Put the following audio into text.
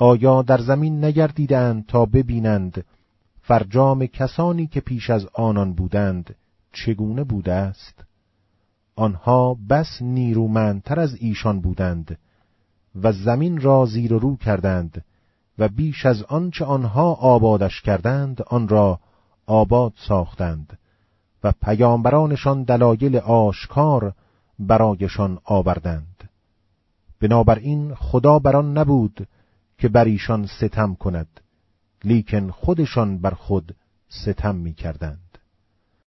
آیا در زمین نگردیدند تا ببینند فرجام کسانی که پیش از آنان بودند چگونه بوده است؟ آنها بس نیرومندتر از ایشان بودند و زمین را زیر و رو کردند و بیش از آنچه آنها آبادش کردند آن را آباد ساختند و پیامبرانشان دلایل آشکار برایشان آوردند. بنابراین خدا بر آن نبود که بر ایشان ستم کند، لیکن خودشان بر خود ستم می کردند.